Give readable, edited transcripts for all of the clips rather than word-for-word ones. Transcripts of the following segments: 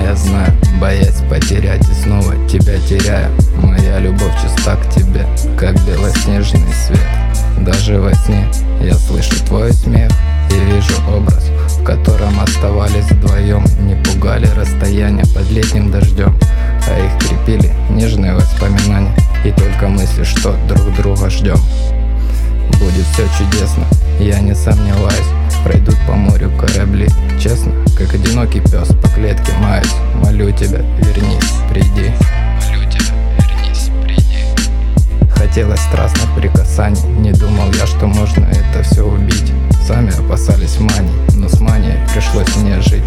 я знаю, боясь потерять и снова тебя теряю. Моя любовь чиста к тебе, как белоснежный свет. Даже во сне я слышу твой смех и вижу образ, в котором оставались вдвоем. Не пугали расстояния под летним дождем, а их крепили нежные воспоминания и только мысли, что друг друга ждем. Будет все чудесно, я не сомневаюсь. Пройдут по морю корабли, честно, как одинокий пес по клетке маюсь. Молю тебя, вернись, приди. Молю тебя, вернись, приди. Хотелось страстных прикасаний, не думал я, что можно это все убить. Сами опасались маний, но с манией пришлось мне жить.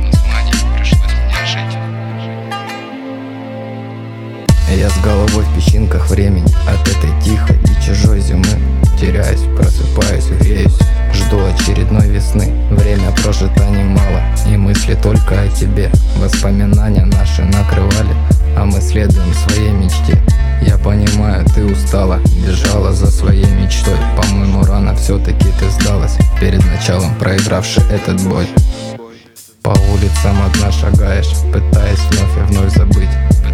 Я с головой в песчинках времени, от этой тихой и чужой зимы теряюсь, просыпаюсь, греюсь, жду очередной весны. Время прожито немало, и мысли только о тебе. Воспоминания наши накрывали, а мы следуем своей мечте. Я понимаю, ты устала, бежала за своей мечтой. По-моему, рано все-таки ты сдалась, перед началом проигравши этот бой. По улицам одна шагаешь, пытаясь вновь и вновь забыть.